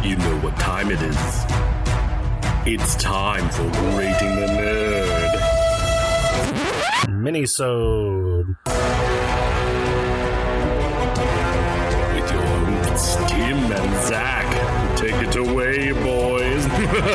You know what time it is. It's time for Rating the Nerd. Minisode. With your hosts, Tim and Zach. Take it away, boys.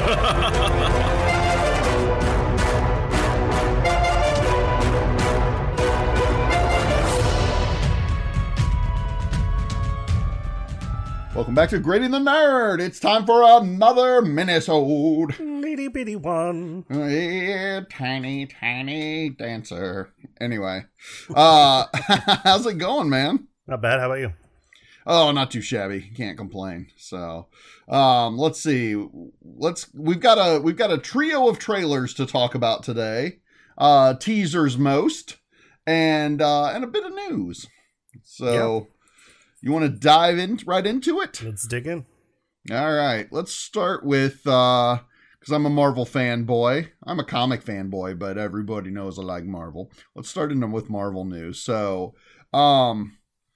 Welcome back to Grading the Nerd. It's time for another minisode. Itty bitty one. Yeah, tiny dancer. Anyway, how's it going, man? Not bad. How about you? Oh, not too shabby. Can't complain. So, let's see. We've got a trio of trailers to talk about today. Teasers most, and a bit of news. So. Yep. You want to dive right into it? Let's dig in. All right. Let's start with, because I'm a Marvel fanboy. I'm a comic fanboy, but everybody knows I like Marvel. Let's start with Marvel news. So the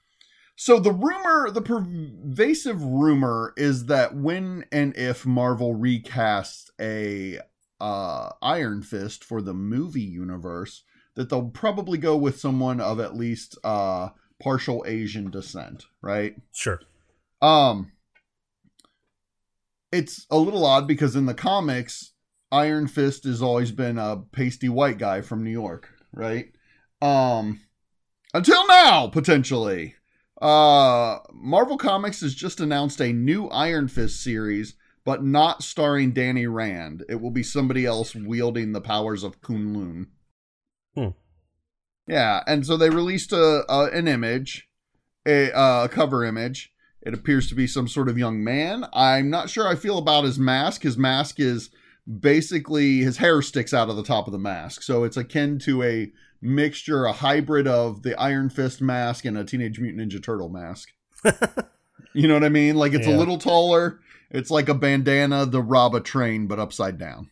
pervasive rumor is that when and if Marvel recasts a Iron Fist for the movie universe, that they'll probably go with someone of at least partial Asian descent, right? Sure. It's a little odd because in the comics, Iron Fist has always been a pasty white guy from New York, right? Until now, potentially. Marvel Comics has just announced a new Iron Fist series, but not starring Danny Rand. It will be somebody else wielding the powers of Kunlun. Yeah, and so they released an image, a cover image. It appears to be some sort of young man. I'm not sure I feel about his mask. His mask is basically, his hair sticks out of the top of the mask. So it's akin to a mixture, a hybrid of the Iron Fist mask and a Teenage Mutant Ninja Turtle mask. You know what I mean? Like it's a little taller. It's like a bandana to rob a train, but upside down.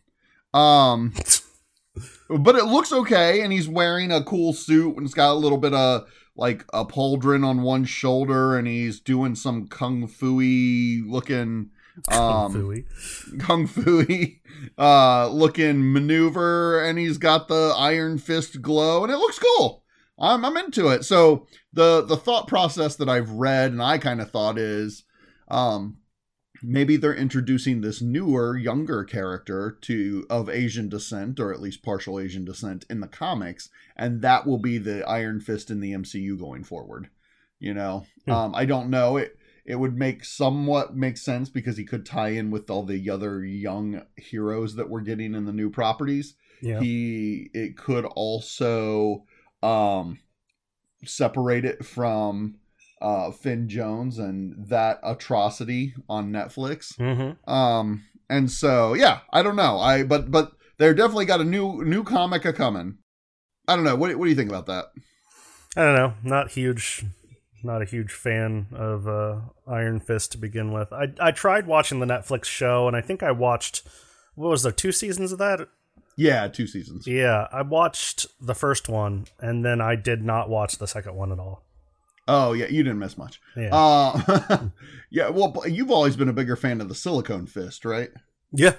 But it looks okay, and he's wearing a cool suit, and it's got a little bit of, like, a pauldron on one shoulder, and he's doing some kung fu-y looking... kung fu-y looking maneuver, and he's got the Iron Fist glow, and it looks cool. I'm into it. So, the thought process that I've read, and I kind of thought is... maybe they're introducing this newer, younger character of Asian descent, or at least partial Asian descent in the comics, and that will be the Iron Fist in the MCU going forward. You know, I don't know. It would somewhat make sense because he could tie in with all the other young heroes that we're getting in the new properties. Yeah. It could also separate it from Finn Jones and that atrocity on Netflix. Mm-hmm. And so, yeah, I don't know. But they're definitely got a new comic coming. I don't know. What do you think about that? I don't know. Not a huge fan of Iron Fist to begin with. I tried watching the Netflix show, and I think I watched, what was there, 2 seasons of that? Yeah, 2 seasons. Yeah, I watched the first one, and then I did not watch the second one at all. Oh, yeah, you didn't miss much. Yeah. Yeah, well, you've always been a bigger fan of the Silicone Fist, right? Yeah.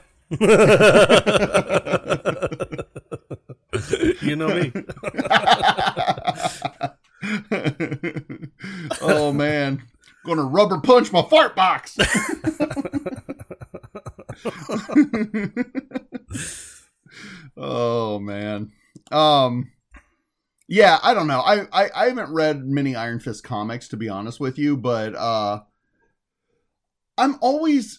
You know me. Oh, man. Gonna rubber punch my fart box. Oh, man. Yeah, I don't know. I haven't read many Iron Fist comics, to be honest with you, but I'm always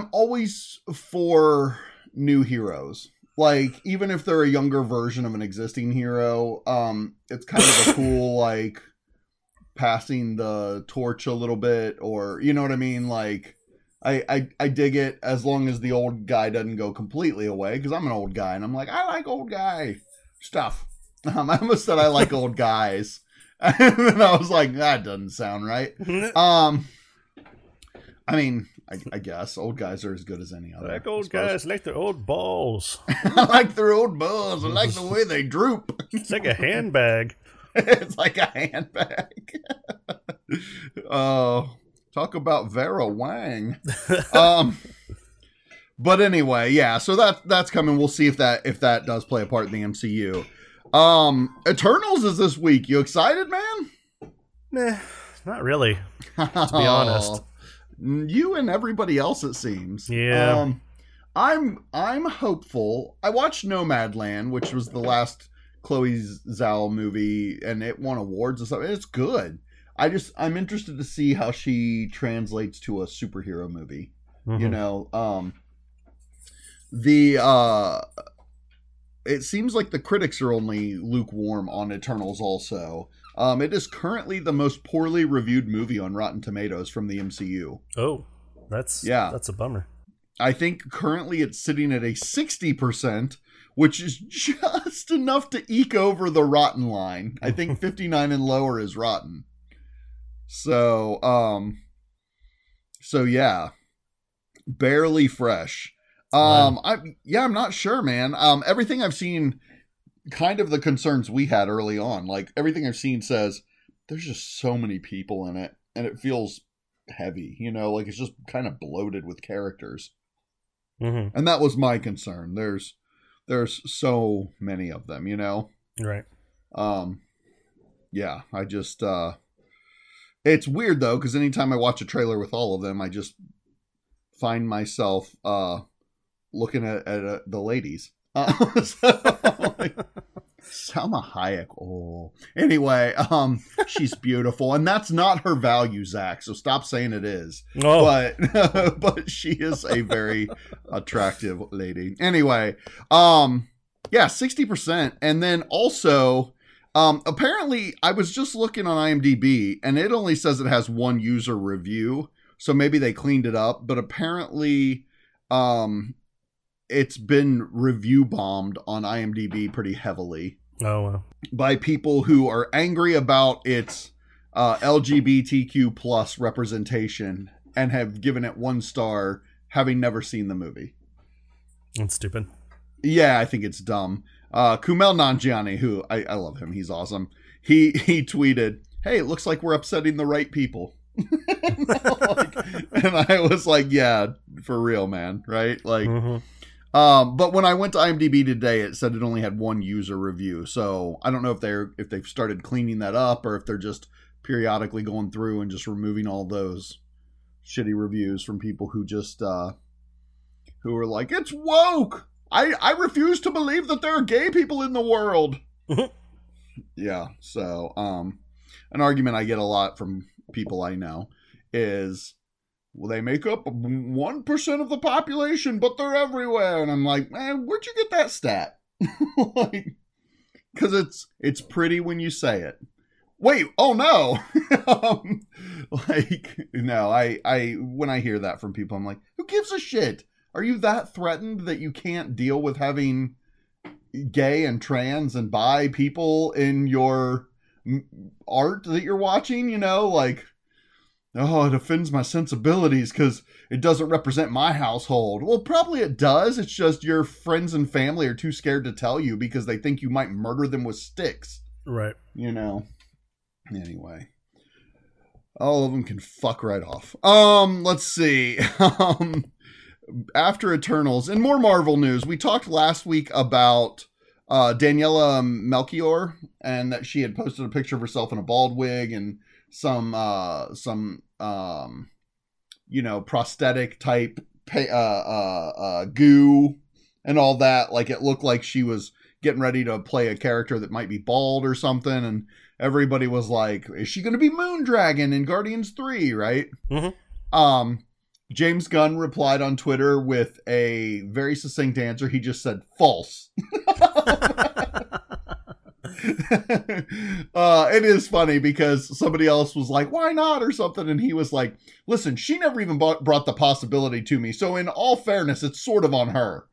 for new heroes. Like, even if they're a younger version of an existing hero, it's kind of a cool, like, passing the torch a little bit, or, you know what I mean? Like, I dig it as long as the old guy doesn't go completely away, because I'm an old guy, and I'm like, I like old guy stuff. I almost said I like old guys. And then I was like, that doesn't sound right. I mean, I guess old guys are as good as any other. I like old guys. I like their old balls. I like their old balls. I like the way they droop. It's like a handbag. It's like a handbag. Oh, Talk about Vera Wang. But anyway, yeah, so that's coming. We'll see if that does play a part in the MCU. Eternals is this week. You excited, man? Nah, not really. To be honest. You and everybody else, it seems. Yeah. I'm hopeful. I watched Nomadland, which was the last Chloe Zhao movie, and it won awards and stuff. It's good. I'm interested to see how she translates to a superhero movie. Mm-hmm. You know, it seems like the critics are only lukewarm on Eternals also. It is currently the most poorly reviewed movie on Rotten Tomatoes from the MCU. Oh, that's a bummer. I think currently it's sitting at a 60%, which is just enough to eke over the rotten line. I think 59 and lower is rotten. So yeah, barely fresh. I'm not sure, man. Everything I've seen, kind of the concerns we had early on, like everything I've seen says there's just so many people in it and it feels heavy, you know, like it's just kind of bloated with characters. Mm-hmm. And that was my concern. There's so many of them, you know? Right. Yeah, I just, it's weird though, because anytime I watch a trailer with all of them, I just find myself, looking at the ladies. Salma Hayek. Oh, anyway, she's beautiful, and that's not her value, Zach. So stop saying it is. Oh. But she is a very attractive lady. Anyway, yeah, 60%, and then also, apparently, I was just looking on IMDb, and it only says it has one user review, so maybe they cleaned it up. But apparently, it's been review bombed on IMDb pretty heavily. Oh, wow. By people who are angry about its LGBTQ plus representation and have given it 1 star, having never seen the movie. That's stupid. Yeah, I think it's dumb. Kumail Nanjiani, who I love him, he's awesome. He tweeted, "Hey, it looks like we're upsetting the right people." And I was like, yeah, for real, man, right? Like, mm-hmm. But when I went to IMDb today, it said it only had 1 user review. So I don't know if they've started cleaning that up or if they're just periodically going through and just removing all those shitty reviews from people who just who are like, it's woke. I refuse to believe that there are gay people in the world. Yeah. So an argument I get a lot from people I know is, well, they make up 1% of the population, but they're everywhere. And I'm like, man, where'd you get that stat? Like, because it's pretty when you say it. Wait, oh no. Like, no, I when I hear that from people, I'm like, who gives a shit? Are you that threatened that you can't deal with having gay and trans and bi people in your art that you're watching? You know, like, oh, it offends my sensibilities because it doesn't represent my household. Well, probably it does. It's just your friends and family are too scared to tell you because they think you might murder them with sticks. Right. You know. Anyway. All of them can fuck right off. Let's see. After Eternals, and more Marvel news, we talked last week about Daniela Melchior, and that she had posted a picture of herself in a bald wig and some you know, prosthetic type goo and all that. Like, it looked like she was getting ready to play a character that might be bald or something, and everybody was like, is she going to be Moondragon in Guardians 3, right? Mm-hmm. James Gunn replied on Twitter with a very succinct answer. He just said, false. It is funny because somebody else was like, why not, or something, and he was like, listen, she never even brought the possibility to me, so in all fairness, it's sort of on her.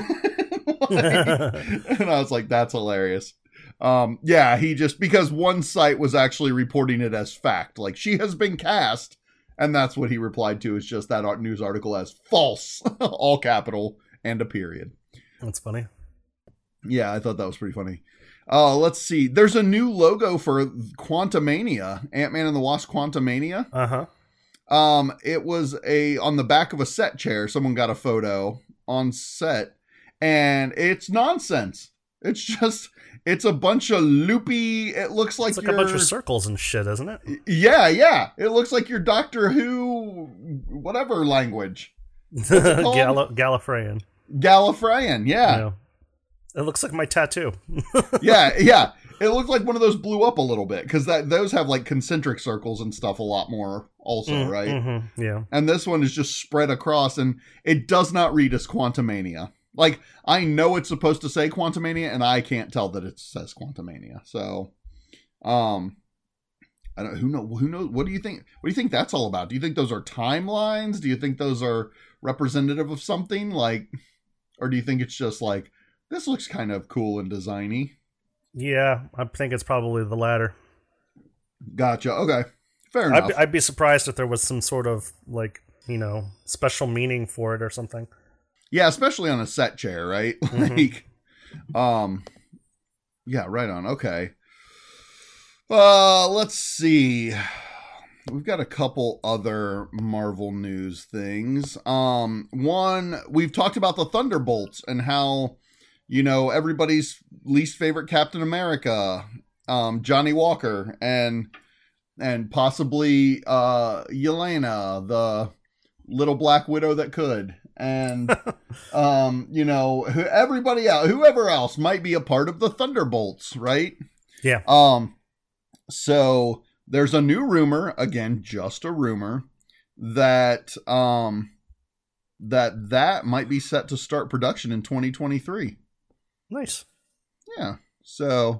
And I was like, that's hilarious. Yeah, he just, because one site was actually reporting it as fact, like, she has been cast, and that's what he replied to, is just that news article as false, all capital and a period. That's funny. Yeah, I thought that was pretty funny. Let's see. There's a new logo for Quantumania, Ant-Man and the Wasp Quantumania. Uh-huh. It was on the back of a set chair. Someone got a photo on set, and it's nonsense. It's a bunch of loopy. It looks like, it's like a bunch of circles and shit, isn't it? Yeah. It looks like your Doctor Who, whatever language. Gallifreyan. Gallifreyan, yeah. It looks like my tattoo. yeah. It looked like one of those blew up a little bit, because those have like concentric circles and stuff a lot more also, right? Mm-hmm, yeah. And this one is just spread across, and it does not read as Quantumania. Like, I know it's supposed to say Quantumania, and I can't tell that it says Quantumania. So, I don't. Who knows? What do you think? What do you think that's all about? Do you think those are timelines? Do you think those are representative of something? Like, or do you think it's just like, this looks kind of cool and designy? Yeah, I think it's probably the latter. Gotcha. Okay, fair enough. I'd be surprised if there was some sort of like, special meaning for it or something. Yeah, especially on a set chair, right? Mm-hmm. Like, yeah, right on. Okay. Let's see. We've got a couple other Marvel news things. One, we've talked about the Thunderbolts and how, everybody's least favorite Captain America, Johnny Walker, and possibly Yelena, the little Black Widow that could. And, everybody else, whoever else might be a part of the Thunderbolts, right? Yeah. So there's a new rumor, again, just a rumor, that that might be set to start production in 2023. Nice. Yeah. So,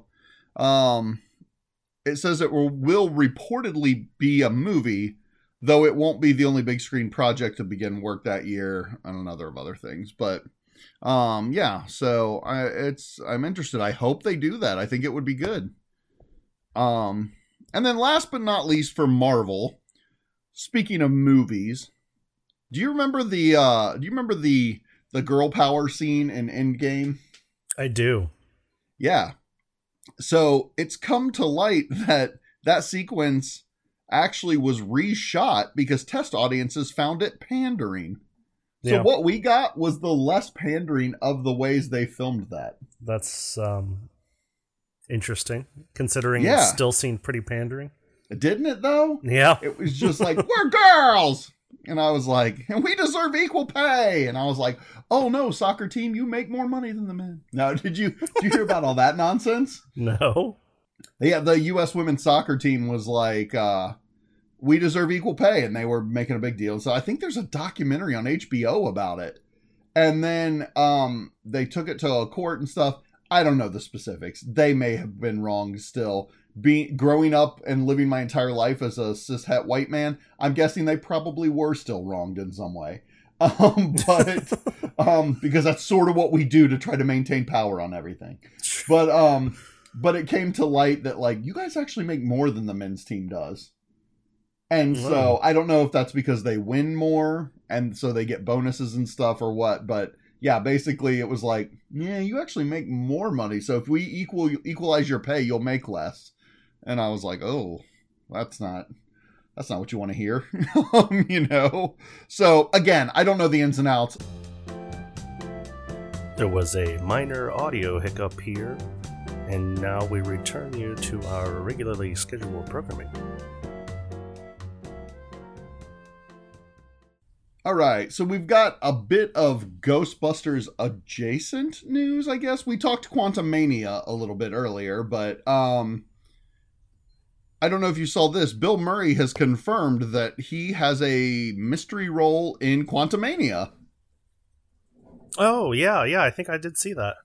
it says it will reportedly be a movie, though it won't be the only big screen project to begin work that year, and another of other things. But, yeah. So I'm interested. I hope they do that. I think it would be good. And then last but not least for Marvel, speaking of movies, do you remember the girl power scene in Endgame? I do. Yeah. So it's come to light that sequence actually was reshot because test audiences found it pandering. So what we got was the less pandering of the ways they filmed that. That's interesting, considering it still seemed pretty pandering. Didn't it, though? Yeah. It was just like, we're girls! And I was like, and we deserve equal pay! And I was like, oh no, soccer team, you make more money than the men. Now, did you hear about all that nonsense? No. Yeah, the U.S. women's soccer team was like, we deserve equal pay, and they were making a big deal. So I think there's a documentary on HBO about it. And then they took it to a court and stuff. I don't know the specifics. They may have been wrong still. Growing up and living my entire life as a cishet white man, I'm guessing they probably were still wronged in some way. But because that's sort of what we do to try to maintain power on everything. But it came to light that, like, you guys actually make more than the men's team does. And so I don't know if that's because they win more and so they get bonuses and stuff or what, but yeah, basically it was like, yeah, you actually make more money. So if we equalize your pay, you'll make less. And I was like, oh, that's not what you want to hear, So again, I don't know the ins and outs. There was a minor audio hiccup here, and now we return you to our regularly scheduled programming. All right, so we've got a bit of Ghostbusters adjacent news, I guess. We talked Quantumania a little bit earlier, but I don't know if you saw this. Bill Murray has confirmed that he has a mystery role in Quantumania. Oh, yeah, I think I did see that.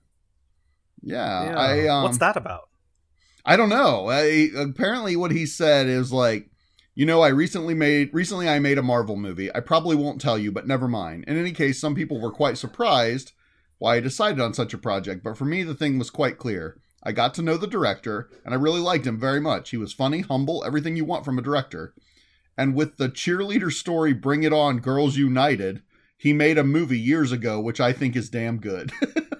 Yeah. What's that about? I don't know. Apparently what he said is like, I recently I made a Marvel movie. I probably won't tell you, but never mind. In any case, some people were quite surprised why I decided on such a project, but for me, the thing was quite clear. I got to know the director, and I really liked him very much. He was funny, humble, everything you want from a director. And with the cheerleader story Bring It On, Girls United, he made a movie years ago, which I think is damn good.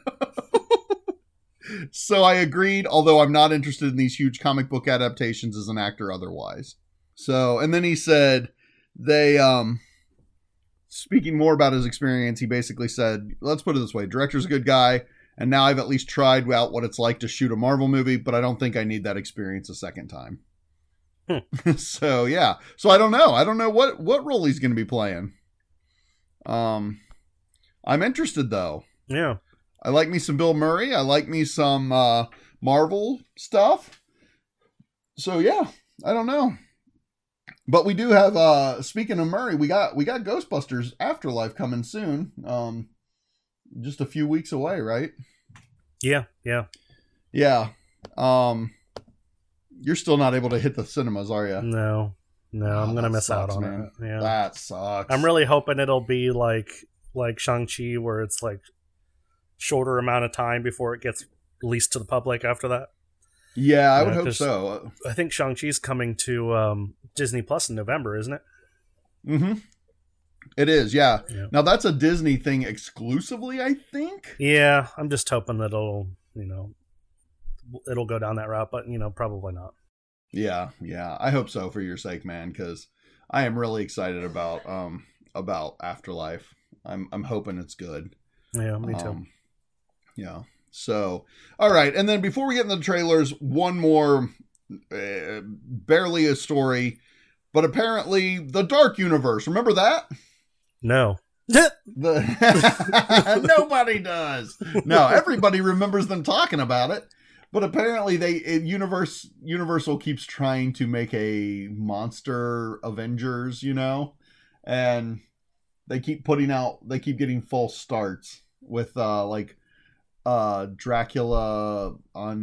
So I agreed, although I'm not interested in these huge comic book adaptations as an actor otherwise. So, and then he said, they speaking more about his experience, he basically said, let's put it this way, director's a good guy, and now I've at least tried out what it's like to shoot a Marvel movie, but I don't think I need that experience a second time. So yeah. So I don't know what role he's going to be playing. I'm interested though. Yeah. I like me some Bill Murray. I like me some Marvel stuff. So yeah, I don't know. But we do have speaking of Murray, we got Ghostbusters Afterlife coming soon. Just a few weeks away, right? Yeah. Yeah. You're still not able to hit the cinemas, are you? No, I'm gonna miss out on man. it. Yeah, that sucks. I'm really hoping it'll be like Shang-Chi, where it's like shorter amount of time before it gets released to the public after that. Yeah, I would hope so. I think Shang-Chi's coming to Disney Plus in November, isn't it? Mm-hmm. It is, yeah. Now that's a Disney thing exclusively, I think. Yeah, I'm just hoping that it'll go down that route, but probably not. Yeah. I hope so for your sake, man, because I am really excited about Afterlife. I'm hoping it's good. Yeah, me too. Yeah. So, all right, and then before we get into the trailers, one more, barely a story, but apparently the Dark Universe. Remember that? No. Nobody does. No, everybody remembers them talking about it. But apparently Universal keeps trying to make a monster Avengers, and they keep getting false starts with Dracula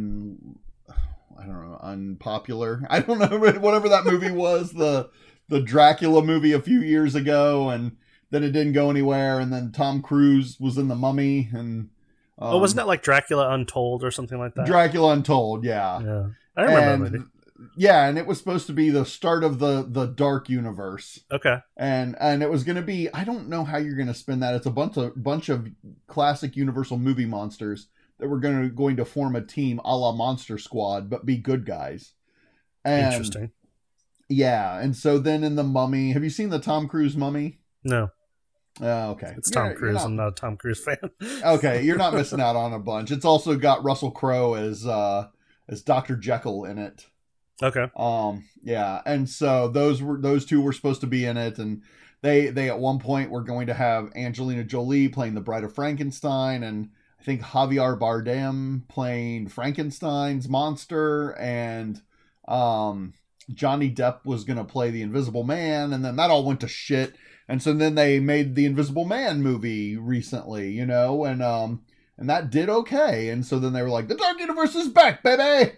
Unpopular. I don't know, whatever that movie was, the Dracula movie a few years ago, and then it didn't go anywhere, and then Tom Cruise was in The Mummy, and wasn't that like Dracula Untold or something like that? Dracula Untold, yeah. Yeah. I remember that movie. Yeah, and it was supposed to be the start of the Dark Universe. Okay. And it was going to be, I don't know how you're going to spin that. It's a bunch of classic Universal movie monsters that were going to form a team a la Monster Squad, but be good guys. And, interesting. Yeah, and so then in The Mummy, have you seen the Tom Cruise Mummy? No. Okay. It's Tom Cruise. I'm not a Tom Cruise fan. Okay, you're not missing out on a bunch. It's also got Russell Crowe as Dr. Jekyll in it. Okay. Yeah, and so those two were supposed to be in it, and they at one point were going to have Angelina Jolie playing the Bride of Frankenstein, and I think Javier Bardem playing Frankenstein's monster, and Johnny Depp was going to play the Invisible Man, and then that all went to shit. And so then they made the Invisible Man movie recently, and that did okay. And so then they were like, the Dark Universe is back, baby!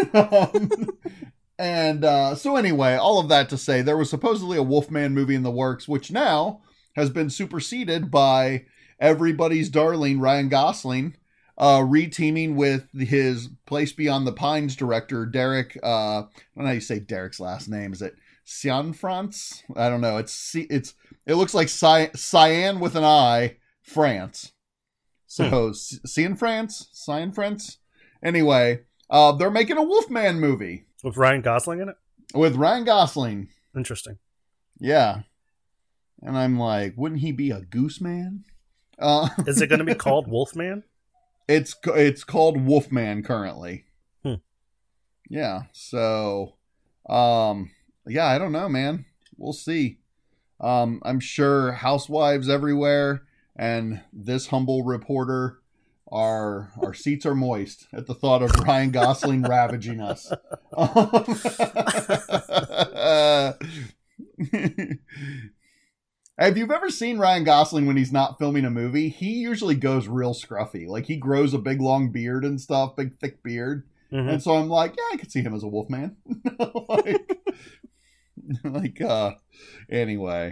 So anyway, all of that to say, there was supposedly a Wolfman movie in the works, which now has been superseded by everybody's darling Ryan Gosling, reteaming with his Place Beyond the Pines director, Derek, I don't know how you say Derek's last name. Is it Cianfrance? I don't know. It looks like Cyan with an I, France. So Cianfrance. Anyway, they're making a Wolfman movie with Ryan Gosling in it. With Ryan Gosling. Interesting. Yeah, and I'm like, wouldn't he be a goose man? Is it going to be called Wolfman? It's called Wolfman currently. Yeah. So, yeah, I don't know, man. We'll see. I'm sure housewives everywhere and this humble reporter, our seats are moist at the thought of Ryan Gosling ravaging us. If you've ever seen Ryan Gosling when he's not filming a movie, he usually goes real scruffy. Like, he grows a big long beard and stuff, big thick beard. Mm-hmm. And so I'm like, yeah, I could see him as a Wolfman. Anyway.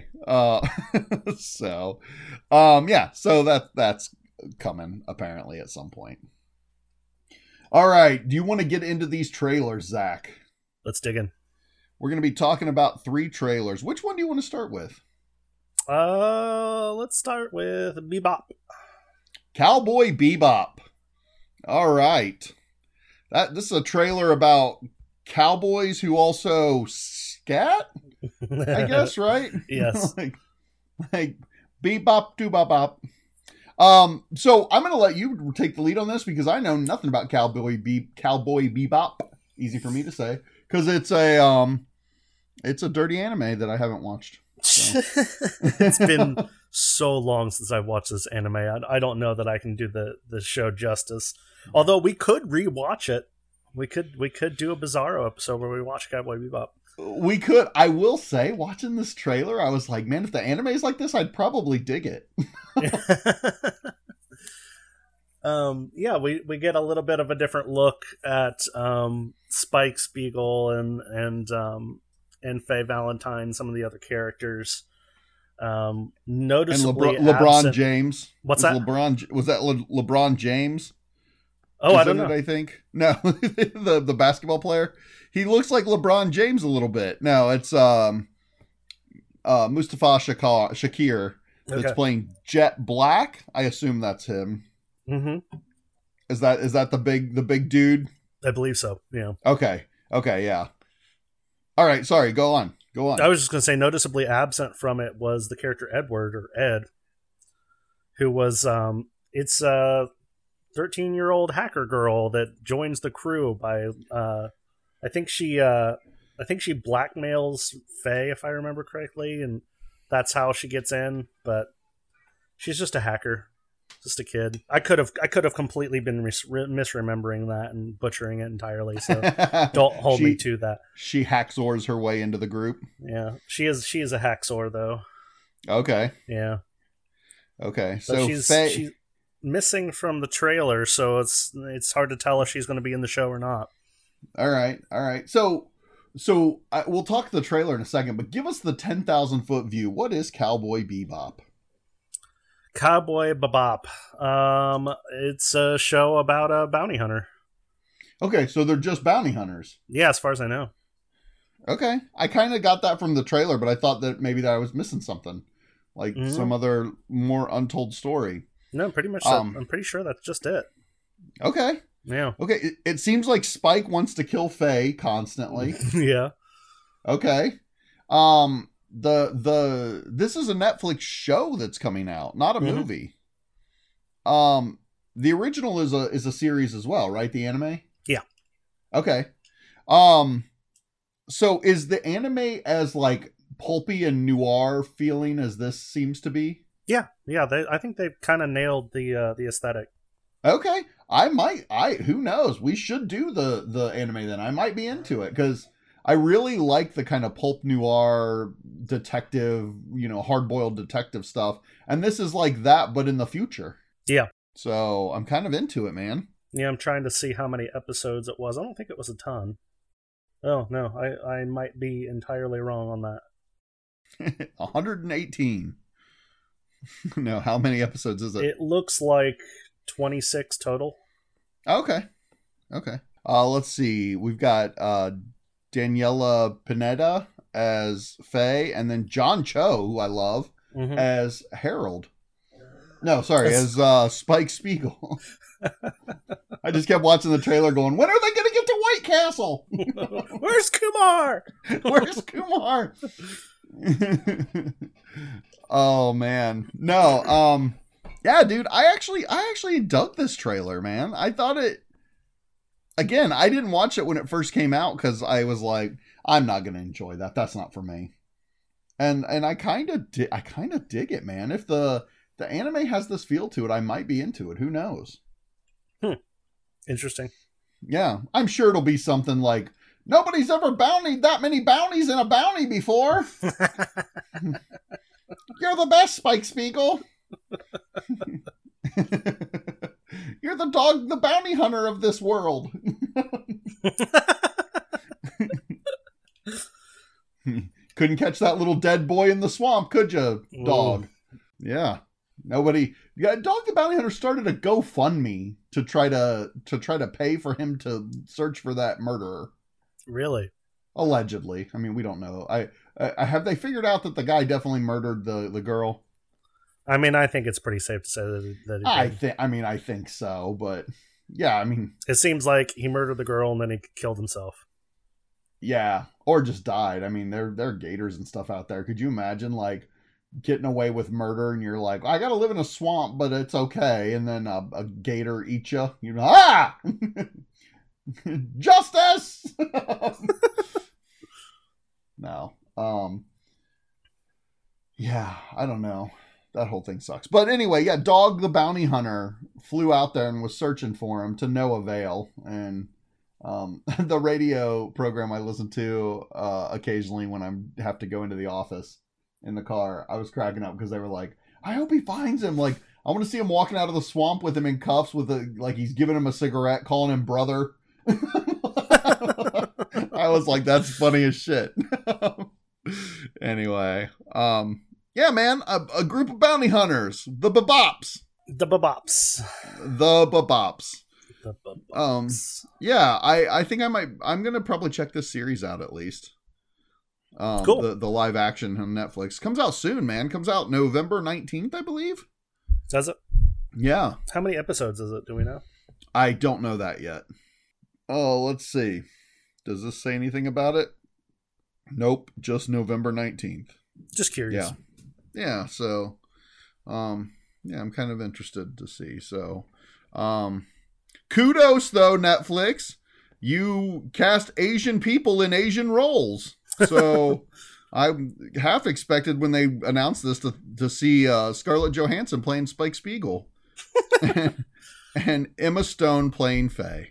So that's coming apparently at some point. All right. Do you want to get into these trailers, Zach? Let's dig in. We're going to be talking about 3 trailers. Which one do you want to start with? Let's start with Bebop. Cowboy Bebop. All right. This is a trailer about cowboys who also scat, I guess, right? Yes. like beep bop doo bop bop. So I'm gonna let you take the lead on this because I know nothing about Cowboy Bebop. Easy for me to say because it's a dirty anime that I haven't watched. So. It's been so long since I've watched this anime. I don't know that I can do the show justice. Although we could rewatch it. We could do a Bizarro episode where we watch Cowboy Bebop. We could. I will say, watching this trailer, I was like, man, if the anime is like this, I'd probably dig it. Yeah, we get a little bit of a different look at Spike Spiegel and Faye Valentine, some of the other characters. Noticeably and LeBron absent. James. What's that? Was that LeBron James? Oh, I don't know. I think no, the basketball player. He looks like LeBron James a little bit. No, it's Mustafa Shakir that's playing Jet Black. I assume that's him. Mm-hmm. Is that the big dude? I believe so. Yeah. Okay. Yeah. All right. Sorry. Go on. I was just going to say, noticeably absent from it was the character Edward or Ed, who was it's a 13-year-old hacker girl that joins the crew by I think she blackmails Faye, if I remember correctly, and that's how she gets in. But she's just a hacker, just a kid. I could have completely been misremembering that and butchering it entirely. So don't hold me to that. She hacksaws her way into the group. Yeah, she is a hacksaw though. Okay. Yeah. Okay. But so she's missing from the trailer, so it's hard to tell if she's going to be in the show or not. All right. So we'll talk the trailer in a second, but give us the 10,000-foot view. What is Cowboy Bebop? Cowboy Bebop. It's a show about a bounty hunter. Okay, so they're just bounty hunters. Yeah, as far as I know. Okay, I kind of got that from the trailer, but I thought that maybe that I was missing something, like some other more untold story. No, pretty much. I'm pretty sure that's just it. Okay. Yeah. Okay. It seems like Spike wants to kill Faye constantly. Yeah. Okay. This is a Netflix show that's coming out, not a movie. The original is a series as well, right? The anime? Yeah. Okay. So is the anime as like pulpy and noir feeling as this seems to be? Yeah. I think they've kind of nailed the aesthetic. Okay. Who knows? We should do the anime then. I might be into it because I really like the kind of pulp noir detective, hard-boiled detective stuff. And this is like that, but in the future. Yeah. So I'm kind of into it, man. Yeah, I'm trying to see how many episodes it was. I don't think it was a ton. Oh, no. I might be entirely wrong on that. 118. No, how many episodes is it? It looks like 26 total. Okay. Let's see. We've got Daniela Pineda as Faye, and then John Cho, who I love, as Harold. No, sorry, as Spike Spiegel. I just kept watching the trailer going, when are they going to get to White Castle? Where's Kumar? Where's Kumar? Oh, man. No, yeah, dude, I actually dug this trailer, man. I thought it... Again, I didn't watch it when it first came out because I was like, I'm not going to enjoy that. That's not for me. And I kind of dig it, man. If the anime has this feel to it, I might be into it. Who knows? Interesting. Yeah, I'm sure it'll be something like, nobody's ever bountied that many bounties in a bounty before. You're the best, Spike Spiegel. You're the bounty hunter of this world. Couldn't catch that little dead boy in the swamp, could you, dog? Ooh. Yeah. Nobody. Yeah, Dog the Bounty Hunter started a GoFundMe to try to pay for him to search for that murderer. Really? Allegedly. I mean, we don't know. I have they figured out that the guy definitely murdered the girl? I mean, I think it's pretty safe to say that he did. I think so, but yeah, I mean, it seems like he murdered the girl and then he killed himself. Yeah. Or just died. I mean, there are gators and stuff out there. Could you imagine, like, getting away with murder and you're like, I gotta live in a swamp, but it's okay. And then a gator eats you. You know, ah! Justice! No. Yeah, I don't know. That whole thing sucks. But anyway, yeah, Dog the Bounty Hunter flew out there and was searching for him to no avail. And the radio program I listen to occasionally when I have to go into the office in the car, I was cracking up because they were like, I hope he finds him. Like, I want to see him walking out of the swamp with him in cuffs with like he's giving him a cigarette, calling him brother. I was like, that's funny as shit. Anyway, yeah, man, a group of bounty hunters, the Babops. The Babops. The Babops. The Babops. Yeah, I think I'm gonna probably check this series out at least. Cool. The live action on Netflix comes out soon, man. Comes out November 19th, I believe. Does it? Yeah. How many episodes is it? Do we know? I don't know that yet. Oh, let's see. Does this say anything about it? Nope, just November 19th. Just curious. Yeah. So, yeah, I'm kind of interested to see. So, kudos though, Netflix. You cast Asian people in Asian roles. So, I half expected when they announced this to see Scarlett Johansson playing Spike Spiegel and Emma Stone playing Faye.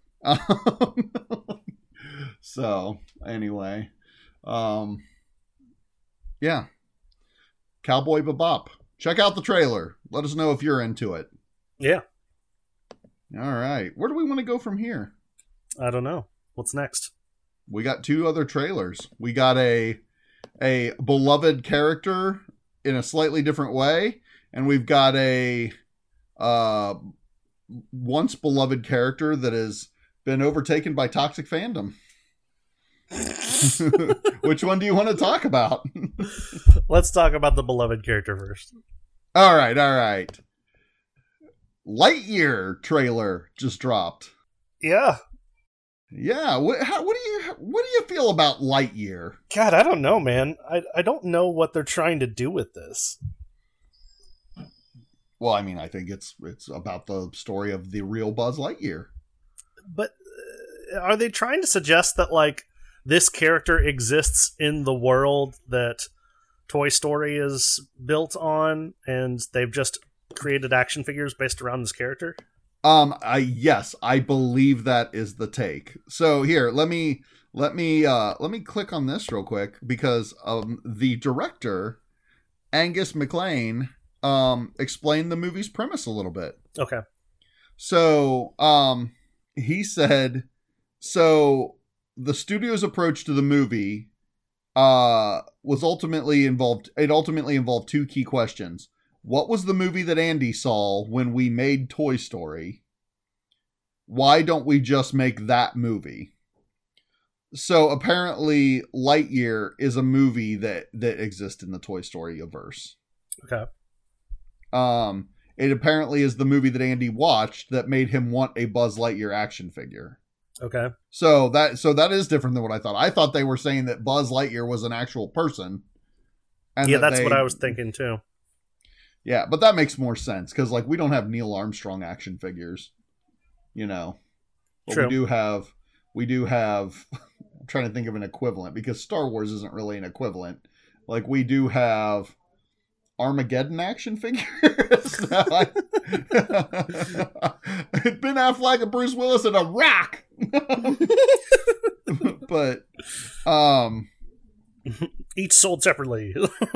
So, anyway, yeah. Cowboy Bebop. Check out the trailer. Let us know if you're into it. Yeah. All right. Where do we want to go from here? I don't know. What's next? We got 2 other trailers. We got a beloved character in a slightly different way, and we've got a once beloved character that has been overtaken by toxic fandom. Which one do you want to talk about? Let's talk about the beloved character first. All right. Lightyear trailer just dropped. Yeah. Yeah. What do you feel about Lightyear? God, I don't know, man. I don't know what they're trying to do with this. Well, I mean, I think it's about the story of the real Buzz Lightyear. But are they trying to suggest that, like, this character exists in the world that Toy Story is built on, and they've just created action figures based around this character? Yes, I believe that is the take. So here, let me click on this real quick because the director, Angus MacLane, explained the movie's premise a little bit. Okay. So, he said, so the studio's approach to the movie ultimately involved 2 key questions. What was the movie that Andy saw when we made Toy Story? Why don't we just make that movie? So apparently Lightyear is a movie that exists in the Toy Story verse. Okay. It apparently is the movie that Andy watched that made him want a Buzz Lightyear action figure. Okay. So that is different than what I thought. I thought they were saying that Buzz Lightyear was an actual person. And yeah, that's what I was thinking too. Yeah, but that makes more sense because, like, we don't have Neil Armstrong action figures, you know. But True. we do have. I'm trying to think of an equivalent because Star Wars isn't really an equivalent. Like, we do have Armageddon action figures. Ben Affleck and Bruce Willis and a rock. But each sold separately.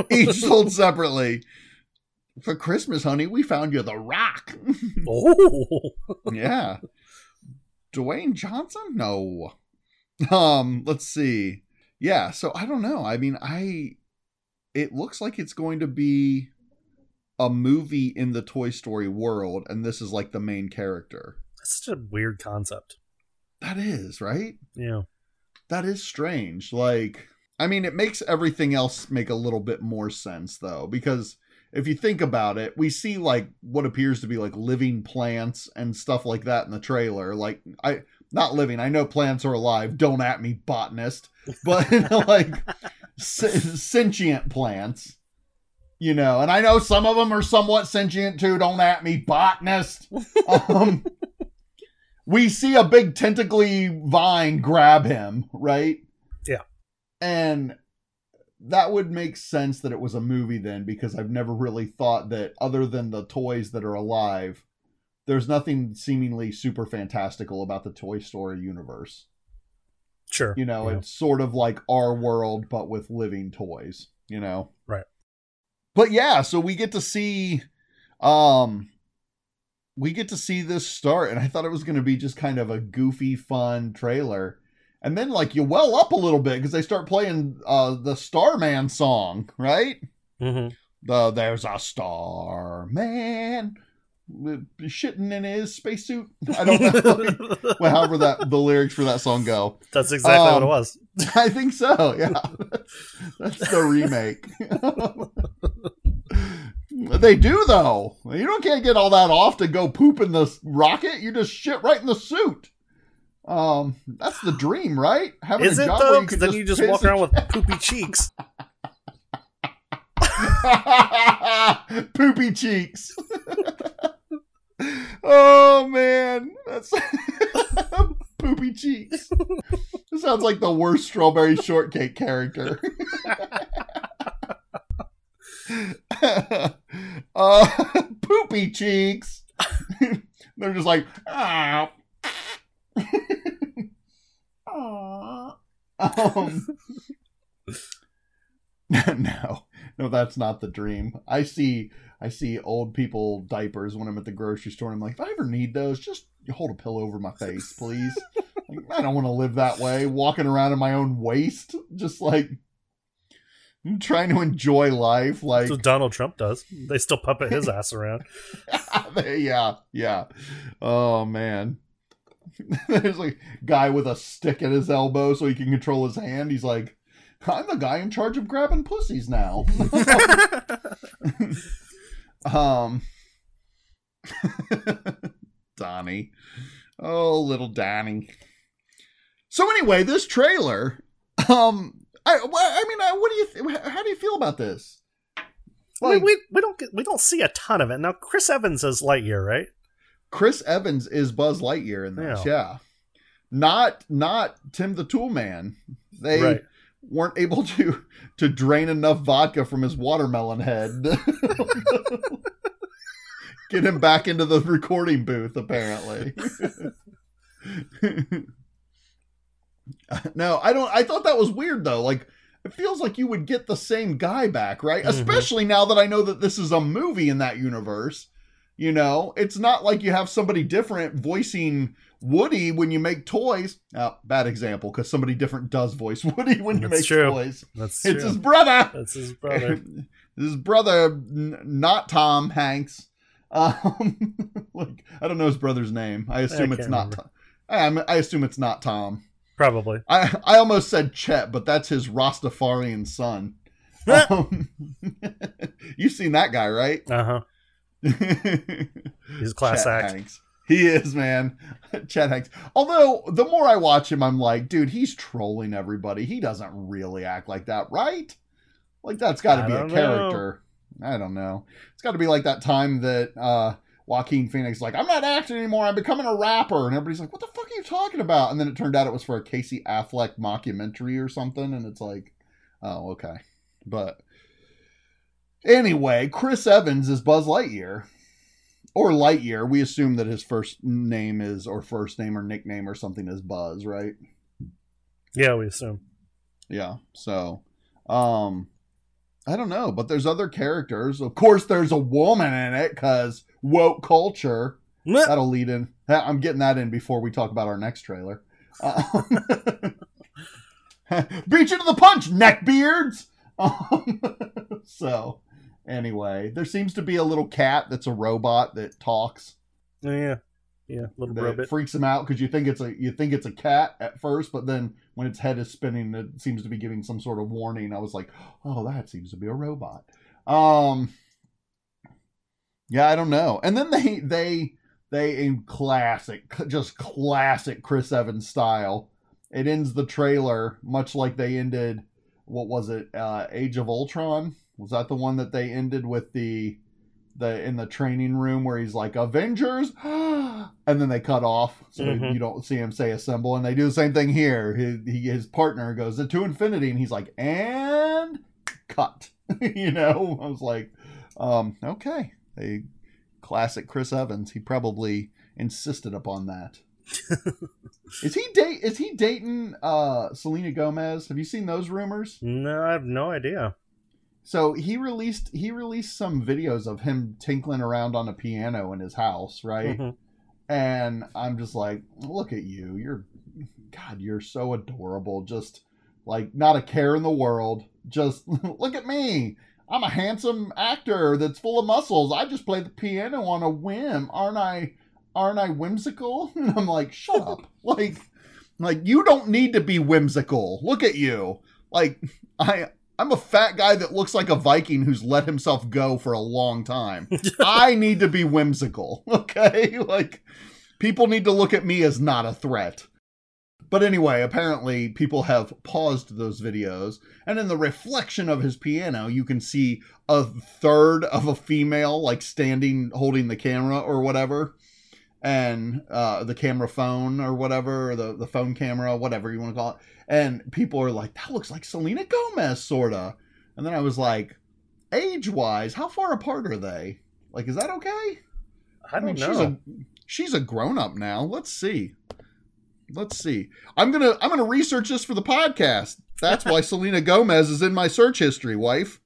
For Christmas, honey, we found you the Rock. Oh. Yeah. Dwayne Johnson? No. Let's see. Yeah, so I don't know. I mean, it looks like it's going to be a movie in the Toy Story world, and this is like the main character. That's such a weird concept. That is, right? Yeah. That is strange. Like, I mean, it makes everything else make a little bit more sense, though, because if you think about it, we see like what appears to be like living plants and stuff like that in the trailer. Like, not living. I know plants are alive. Don't at me, botanist. But like sentient plants, you know. And I know some of them are somewhat sentient too. Don't at me, botanist. We see a big tentacly vine grab him, right? Yeah. And that would make sense that it was a movie then, because I've never really thought that, other than the toys that are alive, there's nothing seemingly super fantastical about the Toy Story universe. Sure. You know, yeah. It's sort of like our world, but with living toys, you know? Right. But yeah, so we get to see this start, and I thought it was going to be just kind of a goofy, fun trailer. And then, like, you well up a little bit because they start playing the Starman song, right? Mm-hmm. There's a Starman shitting in his spacesuit. I don't know. Well, however the lyrics for that song go. That's exactly what it was. I think so, yeah. That's the remake. They do, though. You can't get all that off to go poop in the rocket. You just shit right in the suit. That's the dream, right? Having Is a it job though? where Because then you just walk around with poopy cheeks. Poopy cheeks. Oh man, that's poopy cheeks. This sounds like the worst Strawberry Shortcake character. Poopy cheeks. They're just like, ah. No, that's not the dream. I see old people diapers when I'm at the grocery store. And I'm like, if I ever need those, just hold a pillow over my face, please. Like, I don't want to live that way, walking around in my own waste, just like trying to enjoy life. Like that's what Donald Trump does. They still puppet his ass around. Yeah. Oh man. There's like a guy with a stick at his elbow so he can control his hand. He's like, I'm the guy in charge of grabbing pussies now. Donnie. Oh, little Donnie. So anyway, this trailer, how do you feel about this? Like, we don't see a ton of it. Now, Chris Evans is Lightyear, right? Chris Evans is Buzz Lightyear in this, yeah. Not Tim the Tool Man. They weren't able to drain enough vodka from his watermelon head. Get him back into the recording booth, apparently. No, I thought that was weird, though. Like, it feels like you would get the same guy back, right? Mm-hmm. Especially now that I know that this is a movie in that universe. You know, it's not like you have somebody different voicing Woody when you make toys. Oh, bad example, because somebody different does voice Woody when you make toys. It's his brother. That's his brother. His brother, not Tom Hanks. Like, I don't know his brother's name. I assume it's not Tom. I assume it's not Tom. Probably. I almost said Chet, but that's his Rastafarian son. You've seen that guy, right? Uh-huh. He's a class Chet act. Hanks. He is, man. Chet Hanks. Although, the more I watch him, I'm like, dude, he's trolling everybody. He doesn't really act like that, right? Like, that's got to be a character. I don't know. It's got to be like that time that Joaquin Phoenix is like, I'm not acting anymore. I'm becoming a rapper. And everybody's like, what the fuck are you talking about? And then it turned out it was for a Casey Affleck mockumentary or something. And it's like, oh, okay. But anyway, Chris Evans is Buzz Lightyear. Or Lightyear. We assume that his first name or nickname or something is Buzz, right? Yeah, we assume. Yeah. So, I don't know, but there's other characters. Of course, there's a woman in it because woke culture. That'll lead in. I'm getting that in before we talk about our next trailer. Beat you to the punch, neckbeards. So, anyway, there seems to be a little cat that's a robot that talks. Yeah, little robot. Freaks him out because you think it's a cat at first, but then when its head is spinning, it seems to be giving some sort of warning. I was like, oh, that seems to be a robot. Yeah, I don't know. And then They in just classic Chris Evans style. It ends the trailer much like they ended, what was it, Age of Ultron? Was that the one that they ended with the in the training room where he's like, Avengers? And then they cut off, so you don't see him say assemble. And they do the same thing here. His partner goes to infinity, and he's like, and cut. You know? I was like, okay. Classic Chris Evans. He probably insisted upon that. Is he dating Selena Gomez? Have you seen those rumors? No, I have no idea. So he released some videos of him tinkling around on a piano in his house, right? Mm-hmm. And I'm just like, look at you. You're so adorable. Just like not a care in the world. Just look at me. I'm a handsome actor that's full of muscles. I just play the piano on a whim. Aren't I whimsical? And I'm like, shut up. Like you don't need to be whimsical. Look at you. Like I'm a fat guy that looks like a Viking who's let himself go for a long time. I need to be whimsical. Okay? Like people need to look at me as not a threat. But anyway, apparently people have paused those videos, and in the reflection of his piano, you can see a third of a female, like standing, holding the camera or whatever, and the camera phone or whatever, or the phone camera, whatever you want to call it. And people are like, that looks like Selena Gomez, sorta. And then I was like, age-wise, how far apart are they? Like, is that okay? I don't know. She's a grown-up now. Let's see. I'm gonna research this for the podcast. That's why Selena Gomez is in my search history, wife.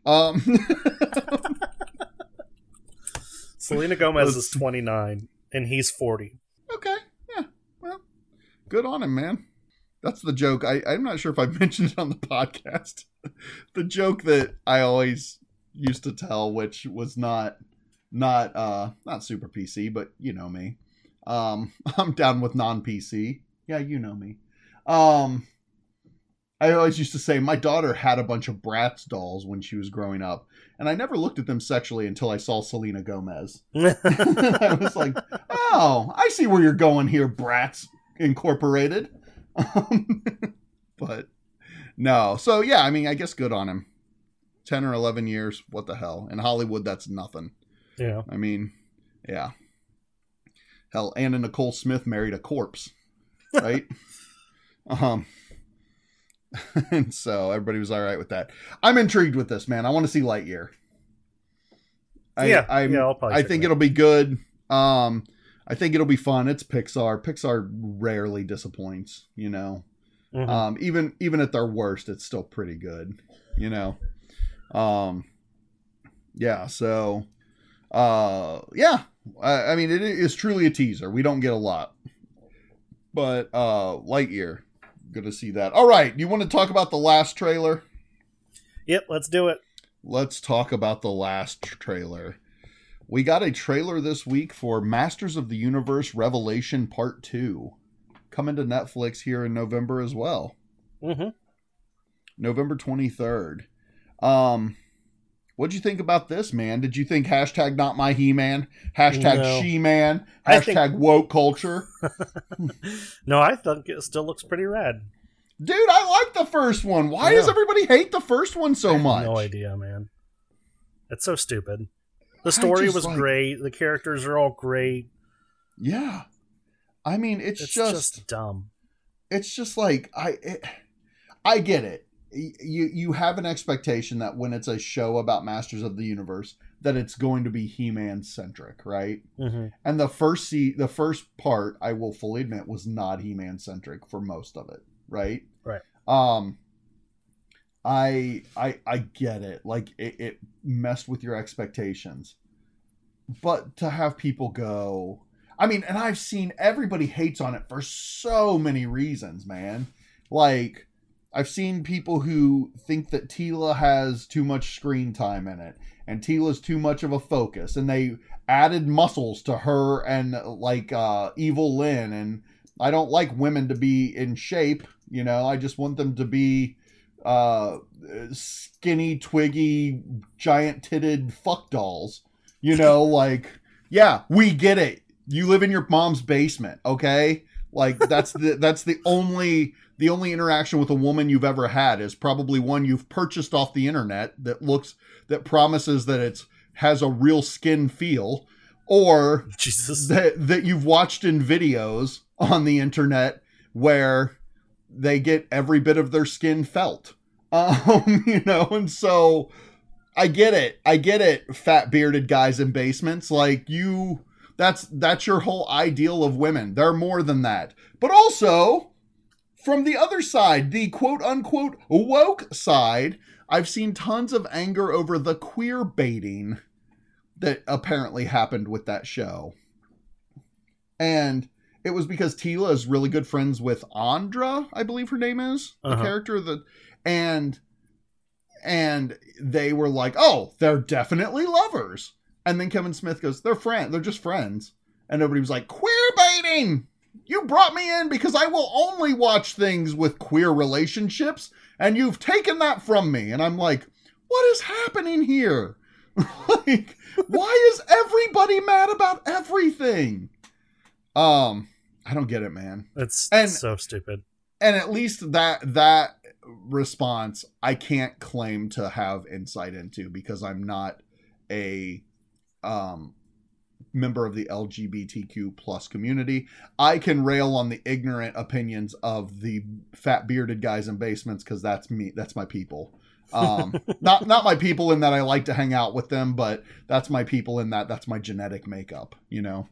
Selena Gomez is 29 and he's 40. Okay, yeah. Well, good on him, man. That's the joke. I'm not sure if I mentioned it on the podcast. The joke that I always used to tell, which was not super PC, but you know me. I'm down with non-PC. Yeah, you know me. I always used to say my daughter had a bunch of Bratz dolls when she was growing up, and I never looked at them sexually until I saw Selena Gomez. I was like, oh, I see where you're going here, Bratz Incorporated. But no. So yeah, I mean, I guess good on him. 10 or 11 years. What the hell? In Hollywood, that's nothing. Yeah. I mean, yeah. Hell, Anna Nicole Smith married a corpse, right? And so everybody was all right with that. I'm intrigued with this, man. I want to see Lightyear. I think it'll be good. I think it'll be fun. It's Pixar. Pixar rarely disappoints, you know. Mm-hmm. Even at their worst, it's still pretty good, you know. Yeah. So, yeah. I mean, it is truly a teaser. We don't get a lot, but Lightyear, good to see that. All right, you want to talk about the last trailer? Yep, let's do it. Let's talk about the last trailer. We got a trailer this week for Masters of the Universe Revelation Part 2. Coming to Netflix here in November as well. Mm-hmm. November 23rd. What'd you think about this, man? Did you think hashtag not my He-Man? Hashtag no. She-Man? Hashtag woke culture? No, I think it still looks pretty rad. Dude, I like the first one. Why does everybody hate the first one so much? No idea, man. It's so stupid. The story was great. The characters are all great. Yeah. I mean, it's just dumb. It's just like, I get it. You have an expectation that when it's a show about Masters of the Universe, that it's going to be He-Man centric, right? Mm-hmm. And the first part, I will fully admit, was not He-Man centric for most of it, right? Right. I get it. Like it messed with your expectations, but to have people go, I mean, and I've seen everybody hates on it for so many reasons, man. Like, I've seen people who think that Teela has too much screen time in it, and Teela's too much of a focus, and they added muscles to her and like Evil Lynn, and I don't like women to be in shape, you know. I just want them to be skinny, twiggy, giant-titted fuck dolls, you know. Like, yeah, we get it. You live in your mom's basement, okay? Like that's the only interaction with a woman you've ever had is probably one you've purchased off the internet that promises that it has a real skin feel, or Jesus, that you've watched in videos on the internet where they get every bit of their skin felt. And so I get it, fat bearded guys in basements. Like that's your whole ideal of women. They're more than that. But also, from the other side, the quote unquote woke side, I've seen tons of anger over the queer baiting that apparently happened with that show. And it was because Tila is really good friends with Andra, I believe her name is, the character and they were like, oh, they're definitely lovers. And then Kevin Smith goes, they're just friends. And everybody was like, queer baiting! You brought me in because I will only watch things with queer relationships, and you've taken that from me. And I'm like, what is happening here? Like, why is everybody mad about everything? I don't get it, man. It's so stupid. And at least that response I can't claim to have insight into because I'm not a member of the LGBTQ plus community. I can rail on the ignorant opinions of the fat bearded guys in basements because that's me. That's my people. Not my people in that I like to hang out with them, but that's my people in that's my genetic makeup, you know?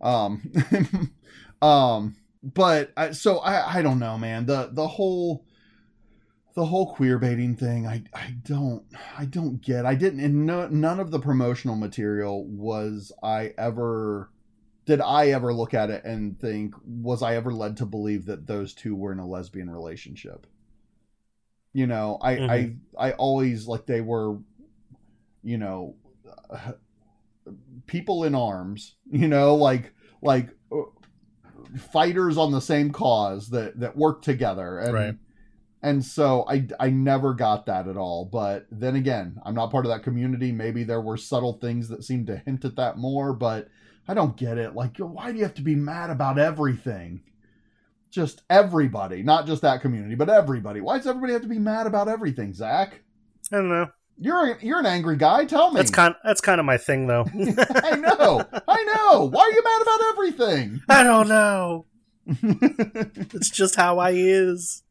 But I don't know, man, the whole queer baiting thing, I don't get. I didn't, and none of the promotional material did I ever look at it and think, was I ever led to believe that those two were in a lesbian relationship? You know, I always, like, they were, you know, people in arms, you know, like fighters on the same cause that work together. And, right. And so I never got that at all. But then again, I'm not part of that community. Maybe there were subtle things that seemed to hint at that more, but I don't get it. Like, why do you have to be mad about everything? Just everybody, not just that community, but everybody. Why does everybody have to be mad about everything, Zach? I don't know. You're an angry guy. Tell me. That's kind of my thing, though. I know. Why are you mad about everything? I don't know. It's just how I is.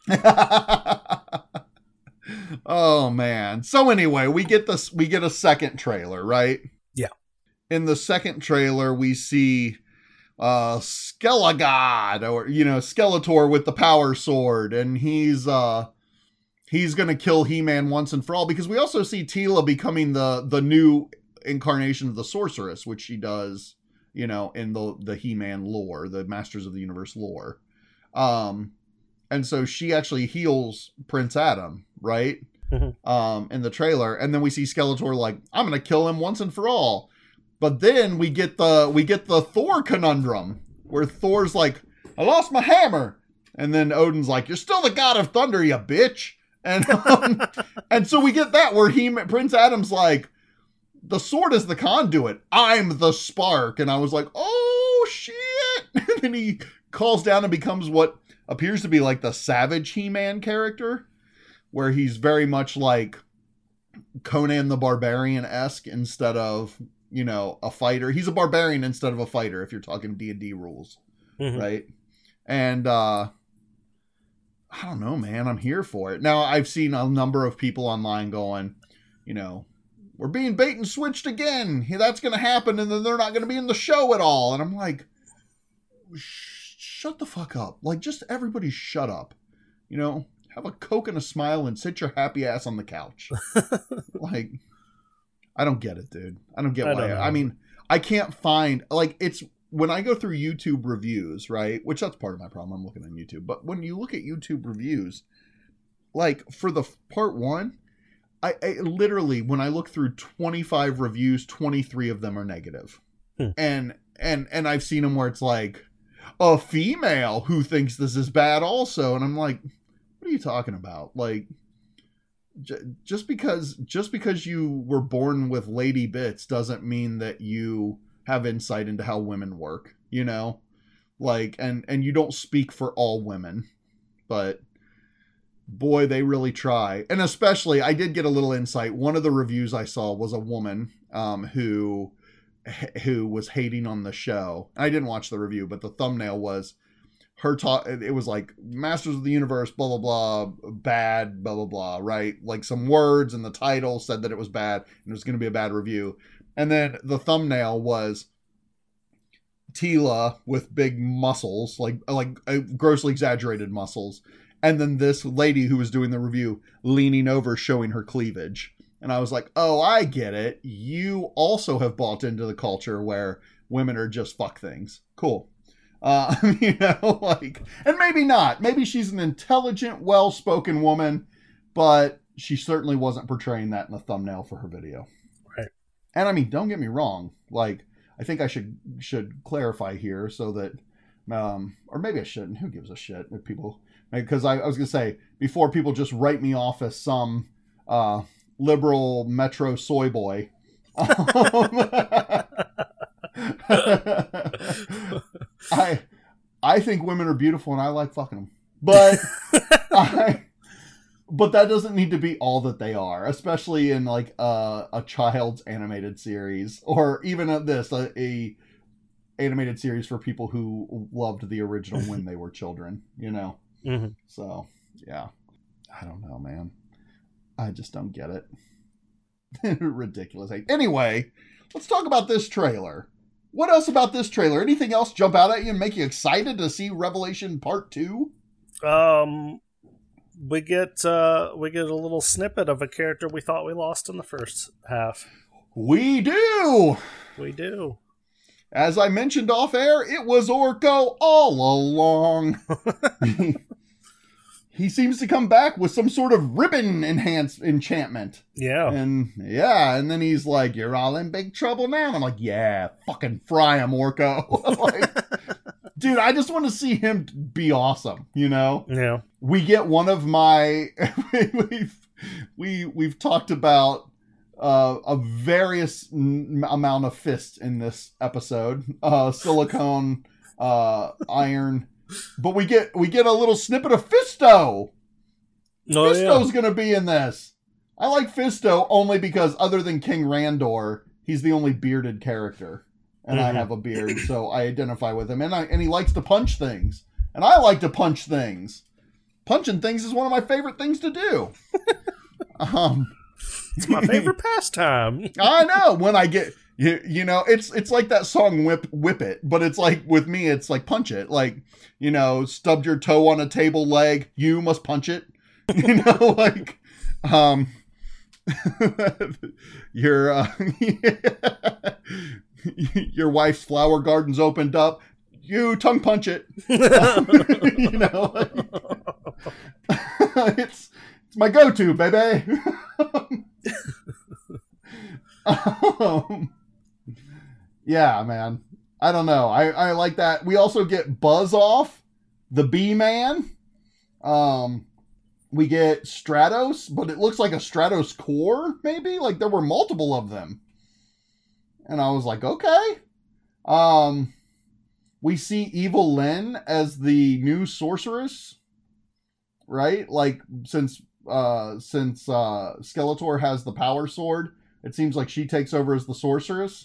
Oh man. So anyway, we get a second trailer, right? Yeah. In the second trailer, we see Skelegod, or, you know, Skeletor with the power sword, and he's gonna kill He-Man once and for all, because we also see Teela becoming the new incarnation of the sorceress, which she does, you know, in the He-Man lore, the Masters of the Universe lore. And so she actually heals Prince Adam, right? Mm-hmm. In the trailer. And then we see Skeletor like, I'm going to kill him once and for all. But then we get the Thor conundrum where Thor's like, I lost my hammer. And then Odin's like, you're still the god of thunder, you bitch. And and so we get that where Prince Adam's like, the sword is the conduit. I'm the spark. And I was like, oh shit. And then he calls down and becomes what appears to be like the savage He-Man character, where he's very much like Conan the Barbarian-esque instead of, you know, a fighter. He's a barbarian instead of a fighter, if you're talking D&D rules, mm-hmm. right? And I don't know, man. I'm here for it. Now, I've seen a number of people online going, you know, we're being bait and switched again. That's going to happen, and then they're not going to be in the show at all. And I'm like, shut the fuck up. Like, just everybody shut up. You know, have a Coke and a smile and sit your happy ass on the couch. Like, I don't get it, dude. I don't get why. I mean, I can't find, like, it's when I go through YouTube reviews, right? Which that's part of my problem. I'm looking on YouTube. But when you look at YouTube reviews, like, for the part one, I literally, when I look through 25 reviews, 23 of them are negative. And I've seen them where it's like, a female who thinks this is bad also. And I'm like, what are you talking about? Like, just because you were born with lady bits doesn't mean that you have insight into how women work, you know? Like, and you don't speak for all women, but boy, they really try. And especially, I did get a little insight. One of the reviews I saw was a woman who was hating on the show. I didn't watch the review, but the thumbnail was her talk. It was like Masters of the Universe, blah, blah, blah, bad, blah, blah, blah, right? Like some words in the title said that it was bad and it was going to be a bad review. And then the thumbnail was Tila with big muscles, like grossly exaggerated muscles. And then this lady who was doing the review leaning over, showing her cleavage. And I was like, oh, I get it. You also have bought into the culture where women are just fuck things. Cool. You know, like, and maybe not. Maybe she's an intelligent, well-spoken woman, but she certainly wasn't portraying that in the thumbnail for her video. Right. And I mean, don't get me wrong. Like, I think I should clarify here so that, or maybe I shouldn't. Who gives a shit if people, because I was going to say, before people just write me off as some liberal metro soy boy. I think women are beautiful and I like fucking them, but but that doesn't need to be all that they are, especially in like a child's animated series, or even a animated series for people who loved the original when they were children, you know. Mm-hmm. So yeah, I don't know, man. I just don't get it. Ridiculous. Anyway, let's talk about this trailer. What else about this trailer? Anything else jump out at you and make you excited to see Revelation Part 2? We get a little snippet of a character we thought we lost in the first half. We do! We do. As I mentioned off air, it was Orko all along. He seems to come back with some sort of ribbon enhanced enchantment. Yeah. And then he's like, you're all in big trouble now. And I'm like, yeah, fucking fry him, Orko. Like, dude, I just want to see him be awesome, you know? Yeah. We get one of my we've talked about a various amount of fists in this episode. Silicone, iron. But we get a little snippet of Fisto. Fisto's going to be in this. I like Fisto only because other than King Randor, he's the only bearded character. And I have a beard, so I identify with him. And he likes to punch things. And I like to punch things. Punching things is one of my favorite things to do. It's my favorite pastime. I know. When I get... You know, it's like that song Whip It, but it's like, with me, it's like punch it. Like, you know, stubbed your toe on a table leg, you must punch it. You know, like, your wife's flower garden's opened up, you tongue punch it. You know, like, it's my go-to, baby. Yeah, man. I don't know. I like that. We also get Buzz Off, the Bee-Man. We get Stratos, but it looks like a Stratos core, maybe? Like there were multiple of them. And I was like, okay. We see Evil Lyn as the new sorceress, right? Like since Skeletor has the power sword, it seems like she takes over as the sorceress.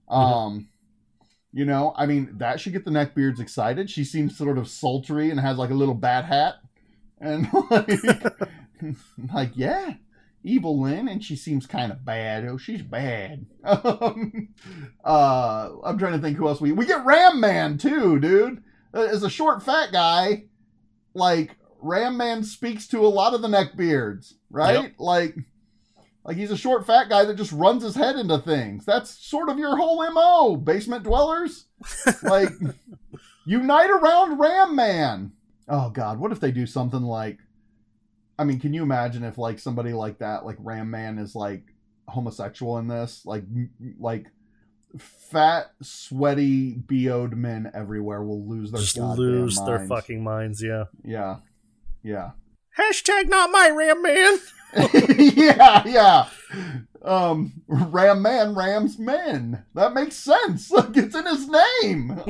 You know, I mean, that should get the neckbeards excited. She seems sort of sultry and has like a little bat hat. And like, yeah, Evil Lyn, and she seems kind of bad. Oh, she's bad. I'm trying to think who else we get Ram Man too, dude. As a short fat guy, like Ram Man speaks to a lot of the neckbeards, right? Yep. Like he's a short fat guy that just runs his head into things. That's sort of your whole MO, basement dwellers. Like, unite around Ram Man. Oh God, what if they do something like, I mean, can you imagine if like somebody like that, like Ram Man is like homosexual in this? Like fat, sweaty, BO'd men everywhere will lose their just lose minds. their fucking minds, yeah. Yeah. Yeah. Hashtag not my Ram Man. yeah. Ram Man rams men. That makes sense. Like, it's in his name.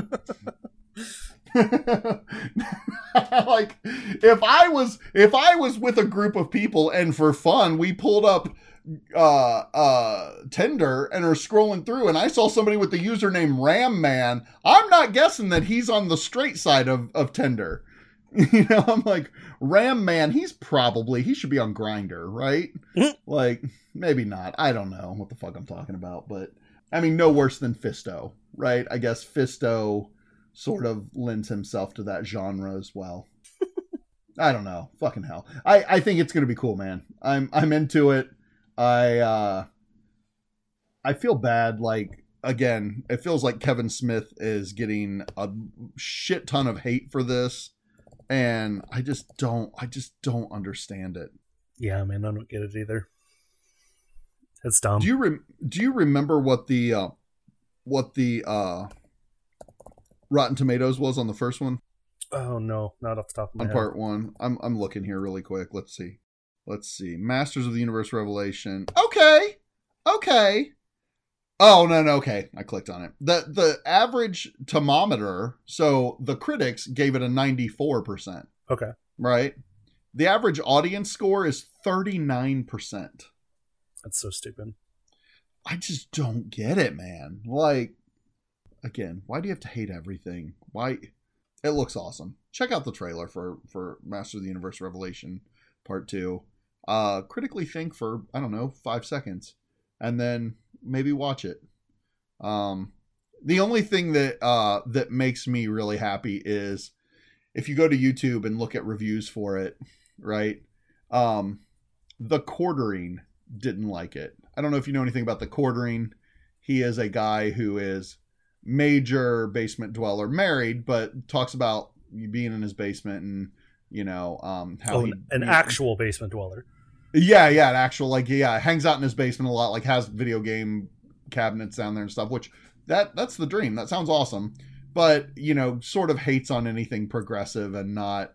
Like, if I was with a group of people and for fun we pulled up Tinder and are scrolling through and I saw somebody with the username Ram Man, I'm not guessing that he's on the straight side of Tinder. You know, I'm like, Ram Man, he should be on Grindr, right? Like, maybe not. I don't know what the fuck I'm talking about, but I mean, no worse than Fisto, right? I guess Fisto sort of lends himself to that genre as well. I don't know. Fucking hell. I think it's going to be cool, man. I'm into it. I feel bad. Like, again, it feels like Kevin Smith is getting a shit ton of hate for this. And I just don't understand it. Yeah, man, I don't get it either. It's dumb. Do you remember what the Rotten Tomatoes was on the first one? Oh no, not off the top of my head. On part one. I'm looking here really quick. Let's see. Masters of the Universe Revelation. Okay. Oh, no, okay. I clicked on it. The average thermometer, so the critics gave it a 94%. Okay. Right? The average audience score is 39%. That's so stupid. I just don't get it, man. Like, again, why do you have to hate everything? Why? It looks awesome. Check out the trailer for Masters of the Universe Revelation Part 2. Critically think for, 5 seconds. And then maybe watch it. The only thing that makes me really happy is if you go to YouTube and look at reviews for it, right? The Quartering didn't like it. I don't know if you know anything about the Quartering. He is a guy who is major basement dweller, married, but talks about being in his basement and how an actual basement dweller. Yeah, an actual, hangs out in his basement a lot, like has video game cabinets down there and stuff, which that's the dream. That sounds awesome. But, sort of hates on anything progressive and not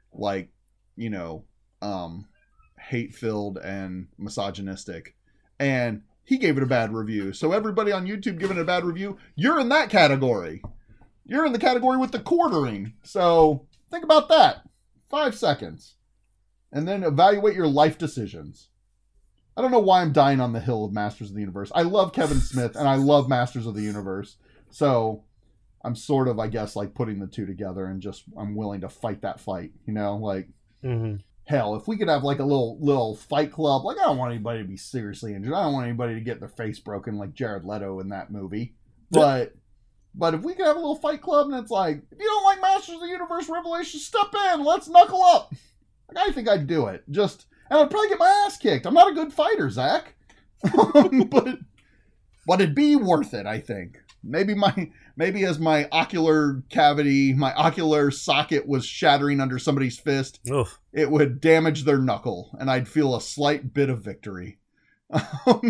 hate-filled and misogynistic. And he gave it a bad review. So everybody on YouTube giving it a bad review, you're in that category. You're in the category with the Quartering. So think about that. 5 seconds. And then evaluate your life decisions. I don't know why I'm dying on the hill of Masters of the Universe. I love Kevin Smith and I love Masters of the Universe. So I'm sort of, I guess, like putting the two together and just, I'm willing to fight that fight, Hell, if we could have like a little fight club, like I don't want anybody to be seriously injured. I don't want anybody to get their face broken like Jared Leto in that movie. But if we could have a little fight club and it's like, if you don't like Masters of the Universe Revelation, step in, let's knuckle up. Like, I think I'd do it. And I'd probably get my ass kicked. I'm not a good fighter, Zach. but it'd be worth it, I think. Maybe as my ocular cavity, my ocular socket was shattering under somebody's fist, Oof. It would damage their knuckle, and I'd feel a slight bit of victory. I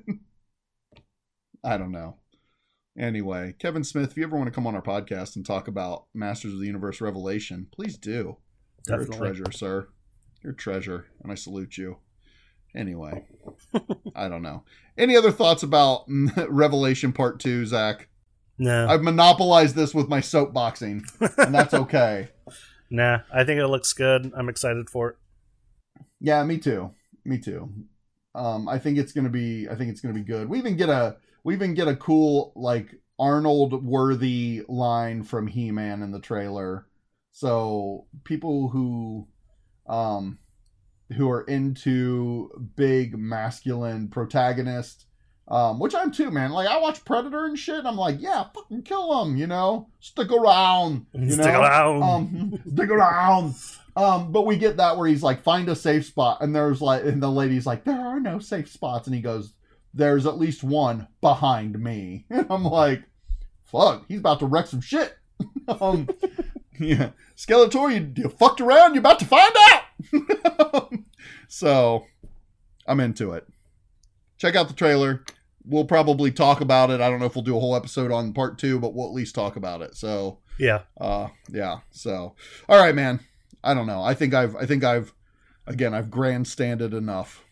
don't know. Anyway, Kevin Smith, if you ever want to come on our podcast and talk about Masters of the Universe Revelation, please do. Definitely. You're a treasure, sir. You're a treasure, and I salute you. Anyway, I don't know. Any other thoughts about Revelation Part 2, Zach? No. I've monopolized this with my soapboxing, and that's okay. Nah, I think it looks good. I'm excited for it. Yeah, me too. I think it's gonna be good. We even get a cool like Arnold worthy line from He-Man in the trailer. So people who are into big masculine protagonists, which I'm too, man. Like I watch Predator and shit, and I'm like, yeah, fucking kill him, stick around, Stick around. stick around. But we get that where he's like, find a safe spot, and and the lady's like, there are no safe spots, and he goes, there's at least one behind me, and I'm like, fuck, he's about to wreck some shit. Yeah, Skeletor, you fucked around. You're about to find out. So, I'm into it. Check out the trailer. We'll probably talk about it. I don't know if we'll do a whole episode on part 2, but we'll at least talk about it. So, yeah. yeah. So, all right, man. I don't know. I think I've Again, I've grandstanded enough.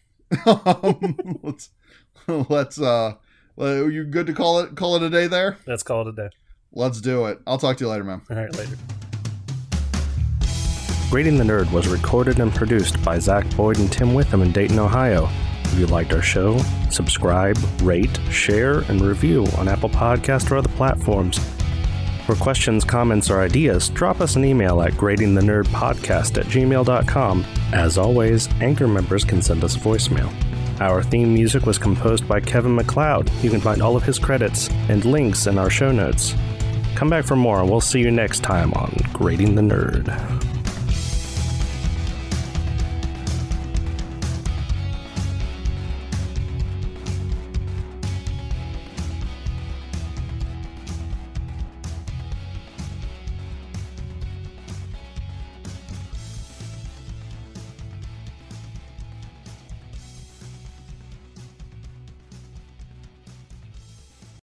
Let's are you good to call it a day there? Let's call it a day. Let's do it. I'll talk to you later, man. All right, later. Grading the Nerd was recorded and produced by Zach Boyd and Tim Witham in Dayton, Ohio. If you liked our show, subscribe, rate, share, and review on Apple Podcasts or other platforms. For questions, comments, or ideas, drop us an email at gradingthenerdpodcast@gmail.com. As always, Anchor members can send us a voicemail. Our theme music was composed by Kevin MacLeod. You can find all of his credits and links in our show notes. Come back for more, and we'll see you next time on Grading the Nerd.